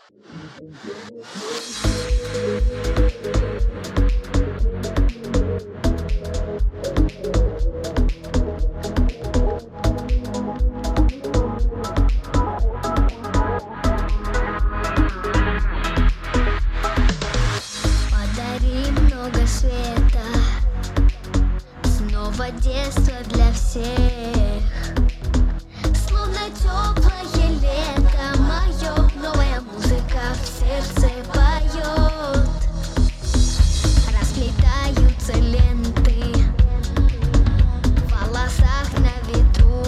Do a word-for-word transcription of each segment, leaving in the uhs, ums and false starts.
Подари много света, снова детство для всех. Словно теплое лето мое, новая музыка в сердце поет. Расплетаются ленты в волосах на ветру.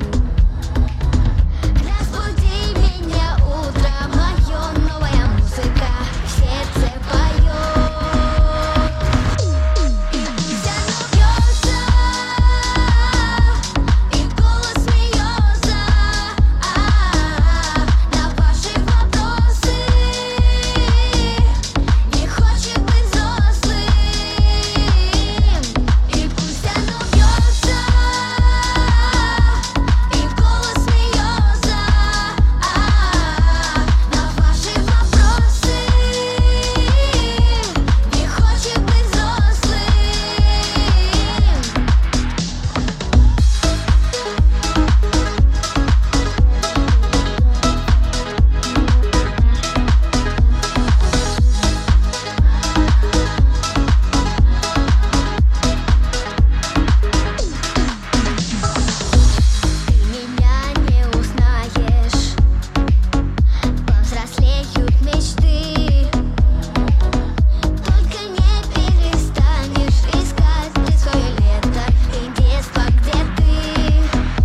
Разбуди меня утром мое, новая музыка в сердце поет. И пусть оно бьется, и голос смеется на ваши вопросы, не хочет быть взрослым. И пусть оно бьется, и голос смеется на ваши вопросы, не хочет быть взрослым. Ты меня не узнаешь, повзрослеют мечты. Только не перестанешь искать ты свое лето и детство, где ты.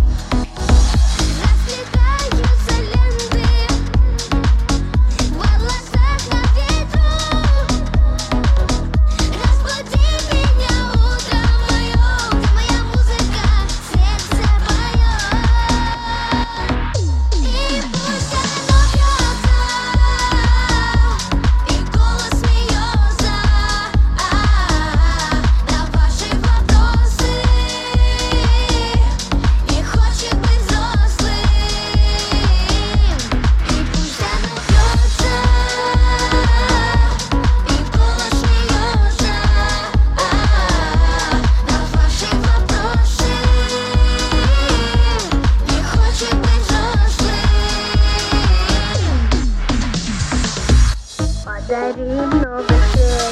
Расплетаются ленты в волосах на ветру. Разбуди меня утром мое, где моя музыка в сердце поет. И пусть оно бьется, и голос смеется на ваши вопросы, не хочет быть взрослым. И пусть оно бьется, и голос смеется на ваши вопросы, не хочет быть взрослым. Подари много света.